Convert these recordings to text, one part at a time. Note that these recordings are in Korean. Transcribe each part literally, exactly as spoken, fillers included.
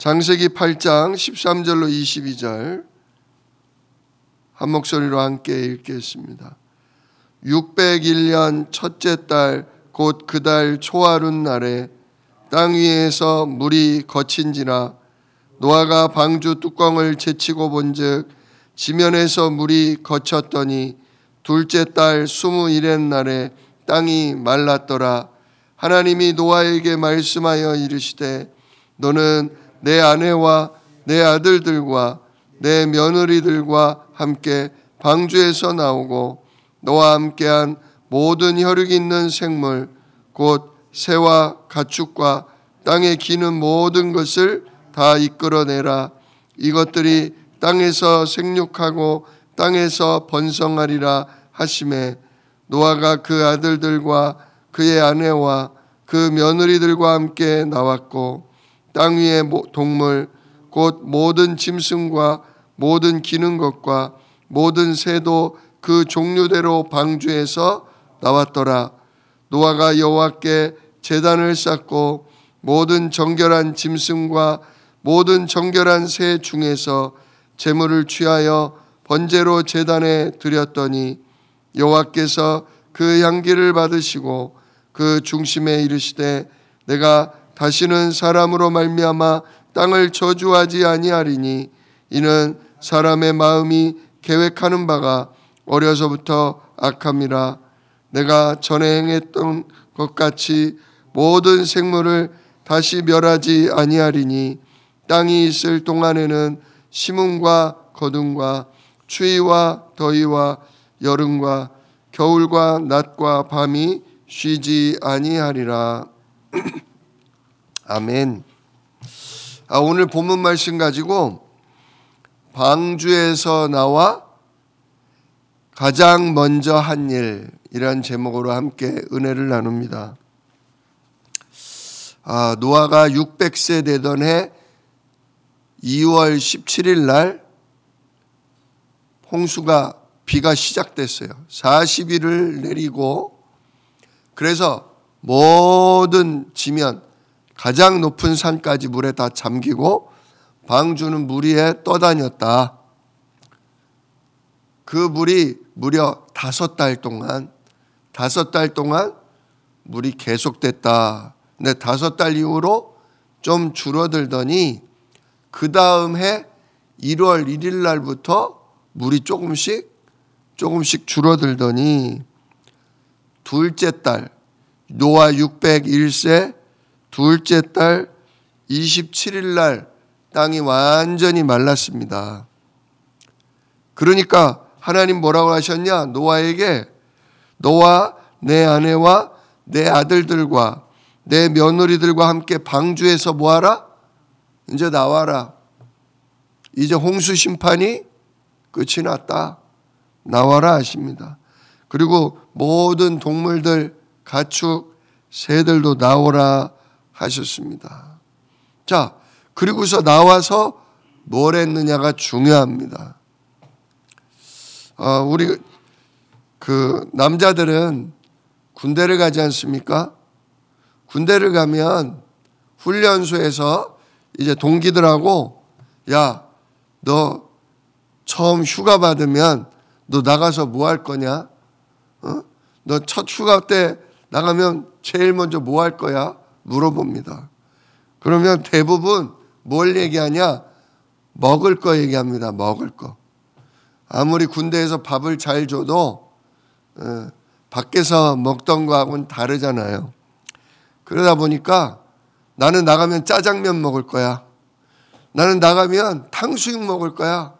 창세기 팔 장 십삼 절로 이십이 절 한 목소리로 함께 읽겠습니다. 육백일 년 첫째 달 곧 그 달 초하룻 날에 땅 위에서 물이 거친지라 노아가 방주 뚜껑을 제치고 본즉 지면에서 물이 거쳤더니 둘째 달 스무일의 날에 땅이 말랐더라. 하나님이 노아에게 말씀하여 이르시되 너는 내 아내와 내 아들들과 내 며느리들과 함께 방주에서 나오고 너와 함께한 모든 혈육 있는 생물 곧 새와 가축과 땅에 기는 모든 것을 다 이끌어내라. 이것들이 땅에서 생육하고 땅에서 번성하리라 하시매 노아가 그 아들들과 그의 아내와 그 며느리들과 함께 나왔고 땅 위의 동물 곧 모든 짐승과 모든 기는 것과 모든 새도 그 종류대로 방주에서 나왔더라. 노아가 여호와께 제단을 쌓고 모든 정결한 짐승과 모든 정결한 새 중에서 제물을 취하여 번제로 제단에 드렸더니 여호와께서 그 향기를 받으시고 그 중심에 이르시되 내가 다시는 사람으로 말미암아 땅을 저주하지 아니하리니 이는 사람의 마음이 계획하는 바가 어려서부터 악함이라. 내가 전에 행했던 것 같이 모든 생물을 다시 멸하지 아니하리니 땅이 있을 동안에는 심음과 거둠과 추위와 더위와 여름과 겨울과 낮과 밤이 쉬지 아니하리라. 아멘. 아, 오늘 본문 말씀 가지고 방주에서 나와 가장 먼저 한 일 이란 제목으로 함께 은혜를 나눕니다. 아, 노아가 육백 세 되던 해 이월 십칠일 날 홍수가 비가 시작됐어요. 사십 일을 내리고 그래서 모든 지면 가장 높은 산까지 물에 다 잠기고 방주는 물 위에 떠다녔다. 그 물이 무려 다섯 달 동안 다섯 달 동안 물이 계속됐다. 근데 다섯 달 이후로 좀 줄어들더니 그 다음 해 일월 일일 날부터 물이 조금씩 조금씩 줄어들더니 둘째 달 노아 육백일 세 둘째 달 이십칠일 날 땅이 완전히 말랐습니다. 그러니까 하나님 뭐라고 하셨냐? 노아에게 너와 내 아내와 내 아들들과 내 며느리들과 함께 방주에서 뭐하라? 이제 나와라. 이제 홍수 심판이 끝이 났다. 나와라 하십니다. 그리고 모든 동물들, 가축, 새들도 나오라 하셨습니다. 자, 그리고서 나와서 뭘 했느냐가 중요합니다. 어, 우리 그 남자들은 군대를 가지 않습니까? 군대를 가면 훈련소에서 이제 동기들하고 야, 너 처음 휴가 받으면 너 나가서 뭐 할 거냐? 어? 너 첫 휴가 때 나가면 제일 먼저 뭐 할 거야? 물어봅니다. 그러면 대부분 뭘 얘기하냐? 먹을 거 얘기합니다. 먹을 거. 아무리 군대에서 밥을 잘 줘도 어, 밖에서 먹던 거하고는 다르잖아요. 그러다 보니까 나는 나가면 짜장면 먹을 거야. 나는 나가면 탕수육 먹을 거야.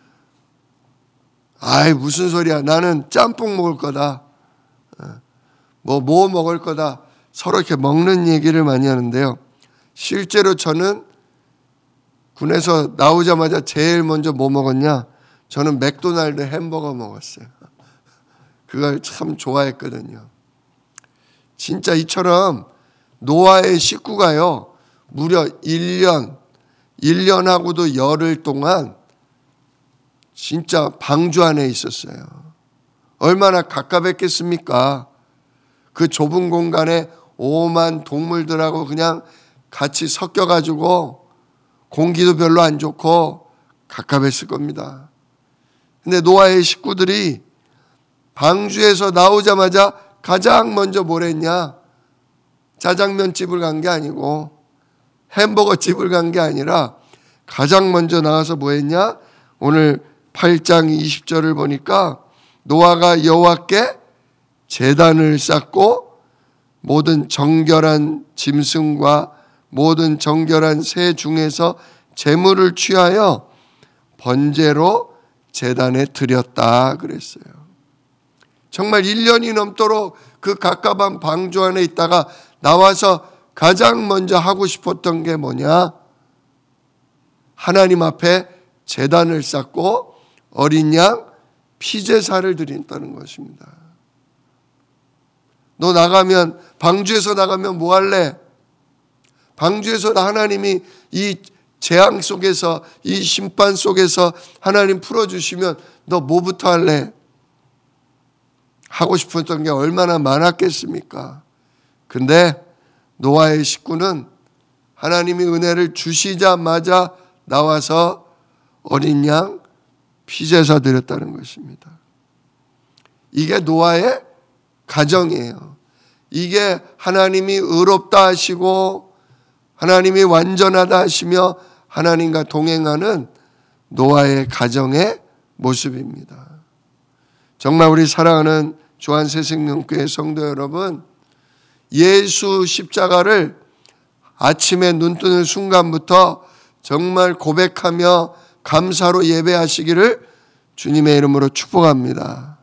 아이 무슨 소리야. 나는 짬뽕 먹을 거다. 뭐, 뭐 먹을 거다. 서로 이렇게 먹는 얘기를 많이 하는데요. 실제로 저는 군에서 나오자마자 제일 먼저 뭐 먹었냐? 저는 맥도날드 햄버거 먹었어요. 그걸 참 좋아했거든요. 진짜 이처럼 노아의 식구가요. 무려 일 년, 일 년하고도 열흘 동안 진짜 방주 안에 있었어요. 얼마나 가깝겠습니까? 그 좁은 공간에 오만 동물들하고 그냥 같이 섞여가지고 공기도 별로 안 좋고 갑갑했을 겁니다. 근데 노아의 식구들이 방주에서 나오자마자 가장 먼저 뭘 했냐? 짜장면 집을 간 게 아니고 햄버거 집을 간 게 아니라 가장 먼저 나와서 뭐 했냐? 오늘 팔 장 이십 절을 보니까 노아가 여호와께 제단을 쌓고 모든 정결한 짐승과 모든 정결한 새 중에서 제물을 취하여 번제로 제단에 드렸다 그랬어요. 정말 일 년이 넘도록 그 갑갑한 방주 안에 있다가 나와서 가장 먼저 하고 싶었던 게 뭐냐? 하나님 앞에 제단을 쌓고 어린 양 피제사를 드린다는 것입니다. 너 나가면, 방주에서 나가면 뭐 할래? 방주에서 하나님이 이 재앙 속에서, 이 심판 속에서 하나님 풀어주시면 너 뭐부터 할래? 하고 싶었던 게 얼마나 많았겠습니까? 근데 노아의 식구는 하나님이 은혜를 주시자마자 나와서 어린 양 피제사 드렸다는 것입니다. 이게 노아의 가정이에요. 이게 하나님이 의롭다 하시고 하나님이 완전하다 하시며 하나님과 동행하는 노아의 가정의 모습입니다. 정말 우리 사랑하는 조한새생명교회 성도 여러분, 예수 십자가를 아침에 눈 뜨는 순간부터 정말 고백하며 감사로 예배하시기를 주님의 이름으로 축복합니다.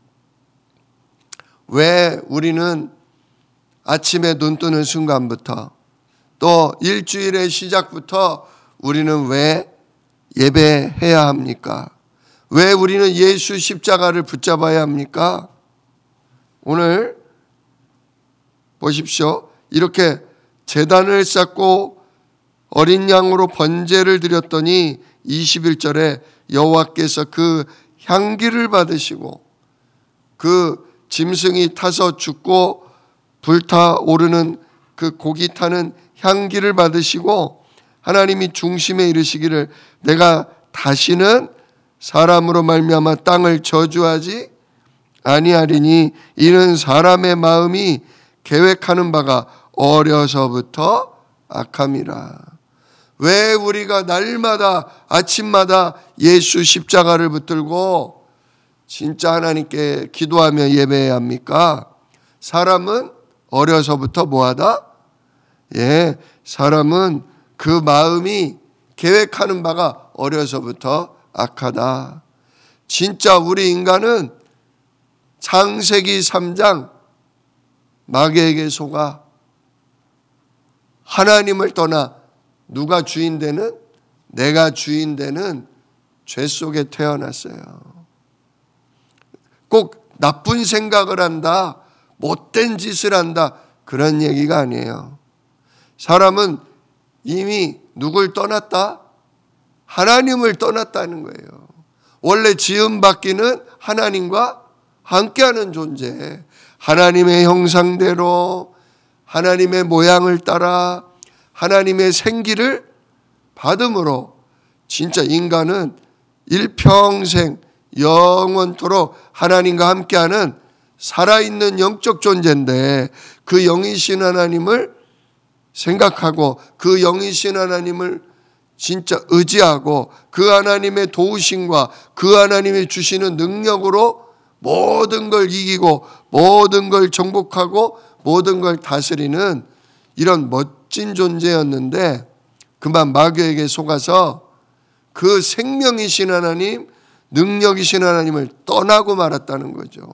왜 우리는 아침에 눈 뜨는 순간부터 또 일주일의 시작부터 우리는 왜 예배해야 합니까? 왜 우리는 예수 십자가를 붙잡아야 합니까? 오늘 보십시오. 이렇게 제단을 쌓고 어린 양으로 번제를 드렸더니 이십일 절에 여호와께서 그 향기를 받으시고 그 짐승이 타서 죽고 불타오르는 그 고기 타는 향기를 받으시고 하나님이 중심에 이르시기를 내가 다시는 사람으로 말미암아 땅을 저주하지 아니하리니 이는 사람의 마음이 계획하는 바가 어려서부터 악함이라. 왜 우리가 날마다 아침마다 예수 십자가를 붙들고 진짜 하나님께 기도하며 예배해야 합니까? 사람은 어려서부터 뭐하다? 예, 사람은 그 마음이 계획하는 바가 어려서부터 악하다. 진짜 우리 인간은 창세기 삼 장 마귀에게 속아 하나님을 떠나 누가 주인 되는? 내가 주인 되는 죄 속에 태어났어요. 꼭 나쁜 생각을 한다, 못된 짓을 한다, 그런 얘기가 아니에요. 사람은 이미 누굴 떠났다? 하나님을 떠났다는 거예요. 원래 지음 받기는 하나님과 함께하는 존재, 하나님의 형상대로 하나님의 모양을 따라 하나님의 생기를 받음으로 진짜 인간은 일평생 영원토록 하나님과 함께하는 살아있는 영적 존재인데 그 영이신 하나님을 생각하고 그 영이신 하나님을 진짜 의지하고 그 하나님의 도우심과 그 하나님이 주시는 능력으로 모든 걸 이기고 모든 걸 정복하고 모든 걸 다스리는 이런 멋진 존재였는데 그만 마귀에게 속아서 그 생명이신 하나님, 능력이신 하나님을 떠나고 말았다는 거죠.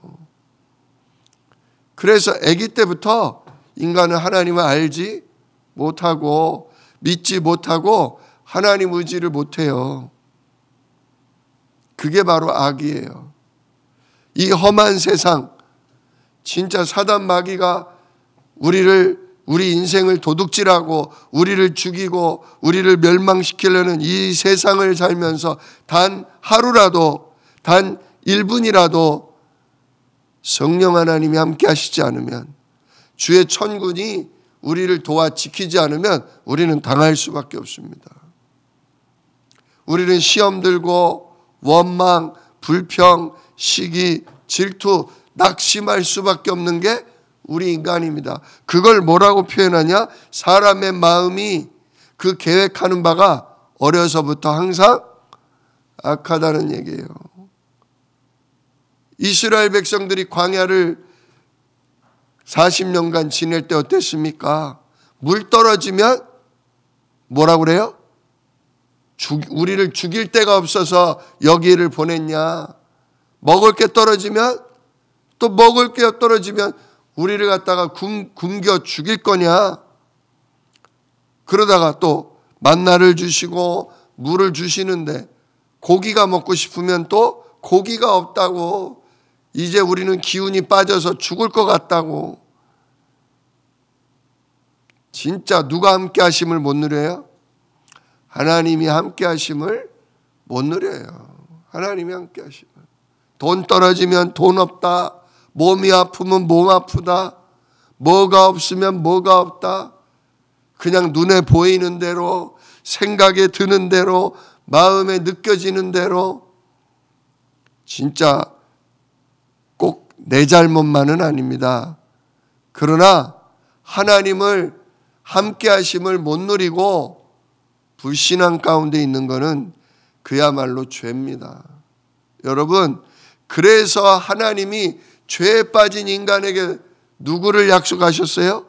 그래서 아기 때부터 인간은 하나님을 알지 못하고 믿지 못하고 하나님 의지를 못해요. 그게 바로 악이에요. 이 험한 세상, 진짜 사단 마귀가 우리를 우리 인생을 도둑질하고 우리를 죽이고 우리를 멸망시키려는 이 세상을 살면서 단 하루라도 단 일 분이라도 성령 하나님이 함께 하시지 않으면 주의 천군이 우리를 도와 지키지 않으면 우리는 당할 수밖에 없습니다. 우리는 시험 들고 원망, 불평, 시기, 질투, 낙심할 수밖에 없는 게 우리 인간입니다. 그걸 뭐라고 표현하냐? 사람의 마음이 그 계획하는 바가 어려서부터 항상 악하다는 얘기예요. 이스라엘 백성들이 광야를 사십 년간 지낼 때 어땠습니까? 물 떨어지면 뭐라고 그래요? 죽, 우리를 죽일 데가 없어서 여기를 보냈냐? 먹을 게 떨어지면 또 먹을 게 떨어지면 우리를 갖다가 굶, 굶겨 죽일 거냐? 그러다가 또 만나를 주시고 물을 주시는데 고기가 먹고 싶으면 또 고기가 없다고, 이제 우리는 기운이 빠져서 죽을 것 같다고. 진짜 누가 함께 하심을 못 누려요? 하나님이 함께 하심을 못 누려요. 하나님이 함께 하심을. 돈 떨어지면 돈 없다. 몸이 아프면 몸 아프다. 뭐가 없으면 뭐가 없다. 그냥 눈에 보이는 대로, 생각에 드는 대로, 마음에 느껴지는 대로. 진짜 꼭 내 잘못만은 아닙니다. 그러나 하나님을 함께 하심을 못 누리고 불신앙 가운데 있는 것은 그야말로 죄입니다. 여러분, 그래서 하나님이 죄에 빠진 인간에게 누구를 약속하셨어요?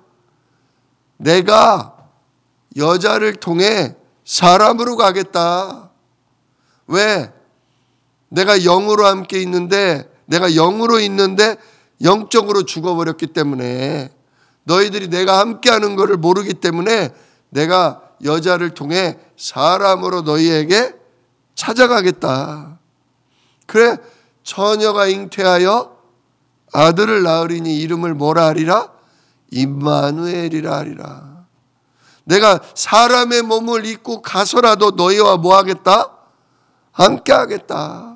내가 여자를 통해 사람으로 가겠다. 왜? 내가 영으로 함께 있는데, 내가 영으로 있는데 영적으로 죽어버렸기 때문에, 너희들이 내가 함께하는 것을 모르기 때문에 내가 여자를 통해 사람으로 너희에게 찾아가겠다. 그래, 처녀가 잉태하여 아들을 낳으리니 이름을 뭐라 하리라? 임마누엘이라 하리라. 내가 사람의 몸을 입고 가서라도 너희와 뭐 하겠다? 함께 하겠다.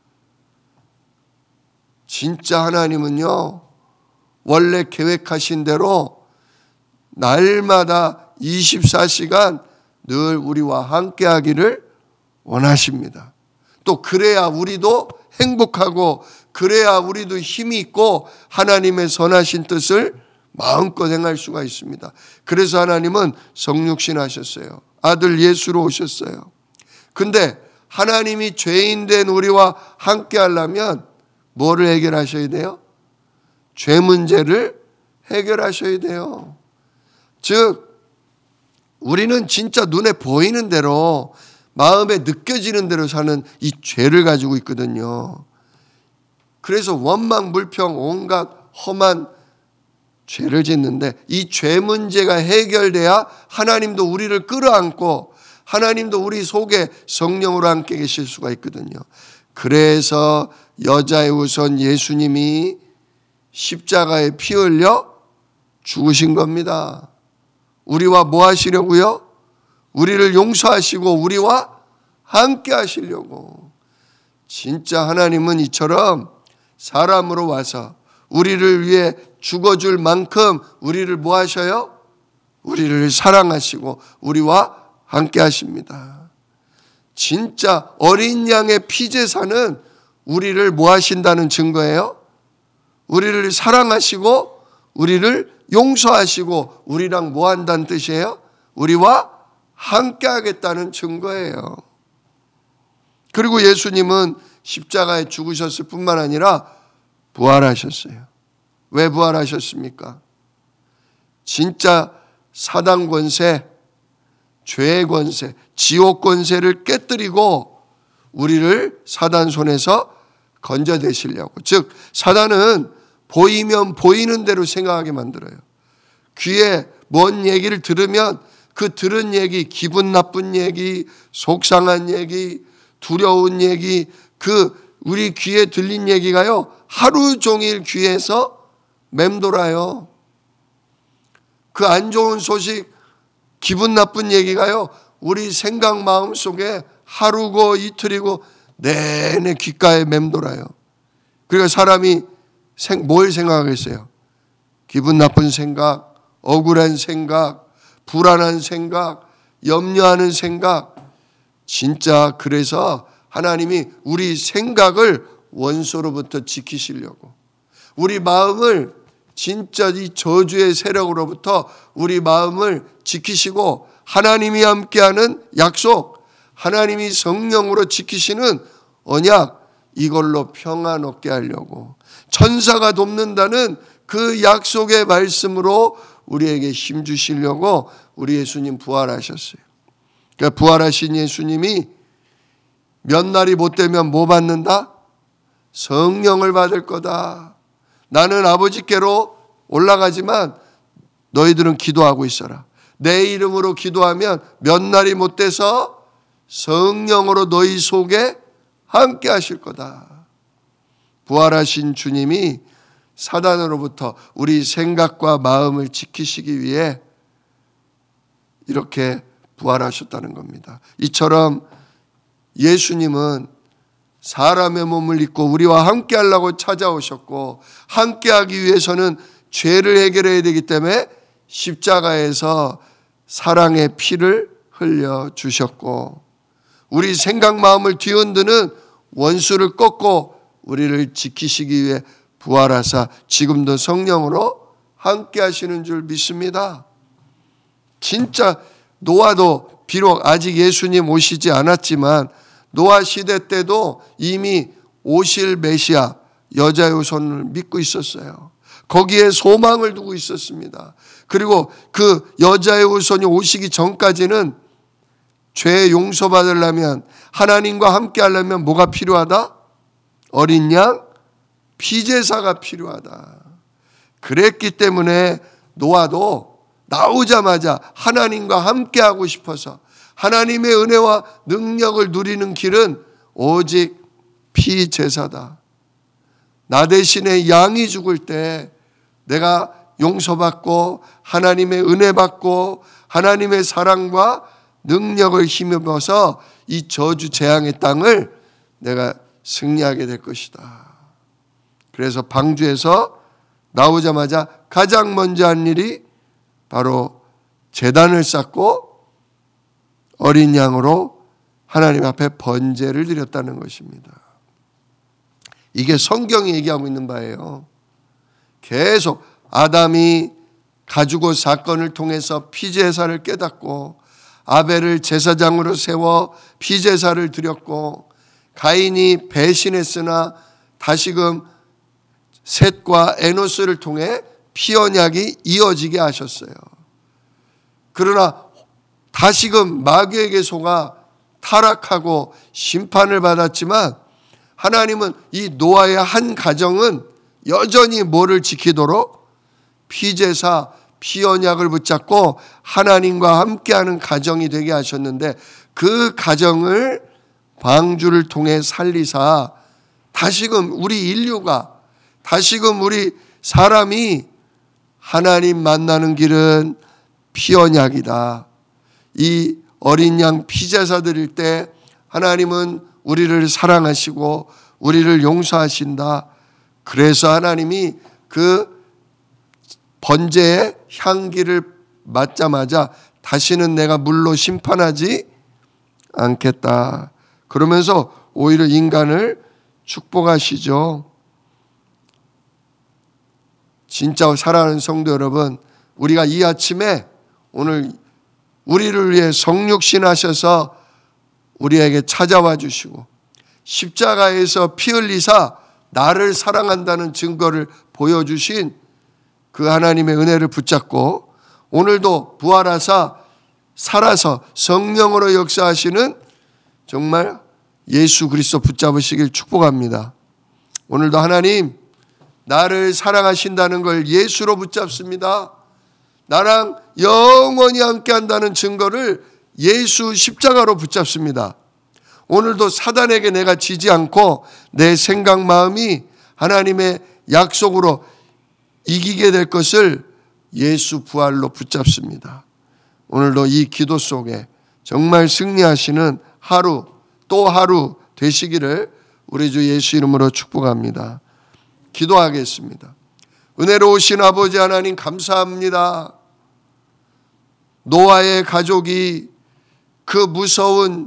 진짜 하나님은요, 원래 계획하신 대로 날마다 이십사 시간 늘 우리와 함께 하기를 원하십니다. 또 그래야 우리도 행복하고, 그래야 우리도 힘이 있고 하나님의 선하신 뜻을 마음껏 행할 수가 있습니다. 그래서 하나님은 성육신 하셨어요. 아들 예수로 오셨어요. 근데 하나님이 죄인 된 우리와 함께 하려면 뭐를 해결하셔야 돼요? 죄 문제를 해결하셔야 돼요. 즉, 우리는 진짜 눈에 보이는 대로, 마음에 느껴지는 대로 사는 이 죄를 가지고 있거든요. 그래서 원망, 불평, 온갖 험한 죄를 짓는데, 이 죄 문제가 해결돼야 하나님도 우리를 끌어안고 하나님도 우리 속에 성령으로 함께 계실 수가 있거든요. 그래서 여자의 우선 예수님이 십자가에 피 흘려 죽으신 겁니다. 우리와 뭐 하시려고요? 우리를 용서하시고 우리와 함께 하시려고. 진짜 하나님은 이처럼 사람으로 와서 우리를 위해 죽어줄 만큼 우리를 뭐 하셔요? 우리를 사랑하시고 우리와 함께 하십니다. 진짜 어린 양의 피제사는 우리를 뭐 하신다는 증거예요? 우리를 사랑하시고 우리를 용서하시고 우리랑 뭐 한다는 뜻이에요? 우리와 함께 하겠다는 증거예요. 그리고 예수님은 십자가에 죽으셨을 뿐만 아니라 부활하셨어요. 왜 부활하셨습니까? 진짜 사단 권세, 죄의 권세, 지옥 권세를 깨뜨리고 우리를 사단 손에서 건져내시려고. 즉 사단은 보이면 보이는 대로 생각하게 만들어요. 귀에 뭔 얘기를 들으면 그 들은 얘기, 기분 나쁜 얘기, 속상한 얘기, 두려운 얘기, 그 우리 귀에 들린 얘기가요, 하루 종일 귀에서 맴돌아요. 그 안 좋은 소식, 기분 나쁜 얘기가요, 우리 생각 마음 속에 하루고 이틀이고 내내 귓가에 맴돌아요. 그러니까 사람이 뭘 생각하겠어요? 기분 나쁜 생각, 억울한 생각, 불안한 생각, 염려하는 생각, 진짜 그래서 하나님이 우리 생각을 원수로부터 지키시려고, 우리 마음을 진짜 이 저주의 세력으로부터 우리 마음을 지키시고, 하나님이 함께하는 약속, 하나님이 성령으로 지키시는 언약, 이걸로 평안 얻게 하려고, 천사가 돕는다는 그 약속의 말씀으로 우리에게 힘 주시려고 우리 예수님 부활하셨어요. 그러니까 부활하신 예수님이 몇 날이 못 되면 뭐 받는다? 성령을 받을 거다. 나는 아버지께로 올라가지만 너희들은 기도하고 있어라. 내 이름으로 기도하면 몇 날이 못 돼서 성령으로 너희 속에 함께 하실 거다. 부활하신 주님이 사단으로부터 우리 생각과 마음을 지키시기 위해 이렇게 부활하셨다는 겁니다. 이처럼 예수님은 사람의 몸을 입고 우리와 함께 하려고 찾아오셨고, 함께 하기 위해서는 죄를 해결해야 되기 때문에 십자가에서 사랑의 피를 흘려 주셨고, 우리 생각 마음을 뒤흔드는 원수를 꺾고 우리를 지키시기 위해 부활하사 지금도 성령으로 함께 하시는 줄 믿습니다. 진짜 노아도 비록 아직 예수님 오시지 않았지만 노아 시대 때도 이미 오실 메시아 여자의 후손을 믿고 있었어요. 거기에 소망을 두고 있었습니다. 그리고 그 여자의 후손이 오시기 전까지는 죄 용서받으려면, 하나님과 함께 하려면 뭐가 필요하다? 어린 양 피제사가 필요하다. 그랬기 때문에 노아도 나오자마자 하나님과 함께 하고 싶어서, 하나님의 은혜와 능력을 누리는 길은 오직 피제사다. 나 대신에 양이 죽을 때 내가 용서받고 하나님의 은혜 받고 하나님의 사랑과 능력을 힘입어서 이 저주 재앙의 땅을 내가 승리하게 될 것이다. 그래서 방주에서 나오자마자 가장 먼저 한 일이 바로 제단을 쌓고 어린 양으로 하나님 앞에 번제를 드렸다는 것입니다. 이게 성경이 얘기하고 있는 바예요. 계속 아담이 가죽옷 사건을 통해서 피제사를 깨닫고, 아벨을 제사장으로 세워 피제사를 드렸고, 가인이 배신했으나 다시금 셋과 에노스를 통해 피언약이 이어지게 하셨어요. 그러나 다시금 마귀에게 속아 타락하고 심판을 받았지만, 하나님은 이 노아의 한 가정은 여전히 뭐를 지키도록? 피제사, 피언약을 붙잡고 하나님과 함께하는 가정이 되게 하셨는데, 그 가정을 방주를 통해 살리사 다시금 우리 인류가, 다시금 우리 사람이 하나님 만나는 길은 피언약이다. 이 어린 양 피제사 드릴 때 하나님은 우리를 사랑하시고 우리를 용서하신다. 그래서 하나님이 그 번제의 향기를 맡자마자 다시는 내가 물로 심판하지 않겠다. 그러면서 오히려 인간을 축복하시죠. 진짜 사랑하는 성도 여러분, 우리가 이 아침에 오늘 우리를 위해 성육신 하셔서 우리에게 찾아와 주시고 십자가에서 피 흘리사 나를 사랑한다는 증거를 보여주신 그 하나님의 은혜를 붙잡고, 오늘도 부활하사 살아서 성령으로 역사하시는 정말 예수 그리스도 붙잡으시길 축복합니다. 오늘도 하나님, 나를 사랑하신다는 걸 예수로 붙잡습니다. 나랑 영원히 함께한다는 증거를 예수 십자가로 붙잡습니다. 오늘도 사단에게 내가 지지 않고 내 생각 마음이 하나님의 약속으로 이기게 될 것을 예수 부활로 붙잡습니다. 오늘도 이 기도 속에 정말 승리하시는 하루 또 하루 되시기를 우리 주 예수 이름으로 축복합니다. 기도하겠습니다. 은혜로우신 아버지 하나님, 감사합니다. 노아의 가족이 그 무서운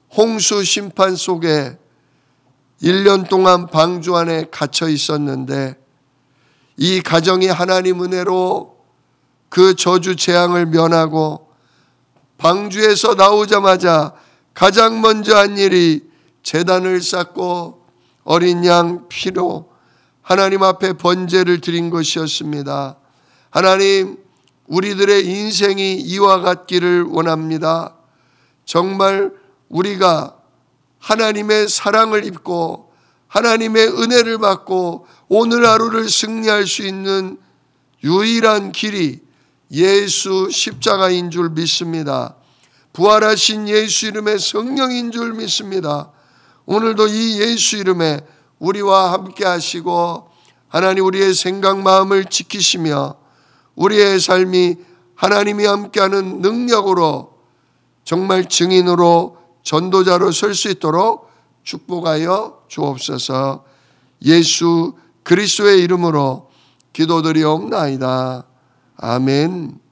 홍수 심판 속에 일 년 동안 방주 안에 갇혀 있었는데 이 가정이 하나님 은혜로 그 저주 재앙을 면하고 방주에서 나오자마자 가장 먼저 한 일이 제단을 쌓고 어린 양 피로 하나님 앞에 번제를 드린 것이었습니다. 하나님, 우리들의 인생이 이와 같기를 원합니다. 정말 우리가 하나님의 사랑을 입고 하나님의 은혜를 받고 오늘 하루를 승리할 수 있는 유일한 길이 예수 십자가인 줄 믿습니다. 부활하신 예수 이름의 성령인 줄 믿습니다. 오늘도 이 예수 이름에 우리와 함께 하시고 하나님 우리의 생각 마음을 지키시며 우리의 삶이 하나님이 함께하는 능력으로 정말 증인으로 전도자로 설 수 있도록 축복하여 주옵소서. 예수 그리스도의 이름으로 기도드리옵나이다. 아멘.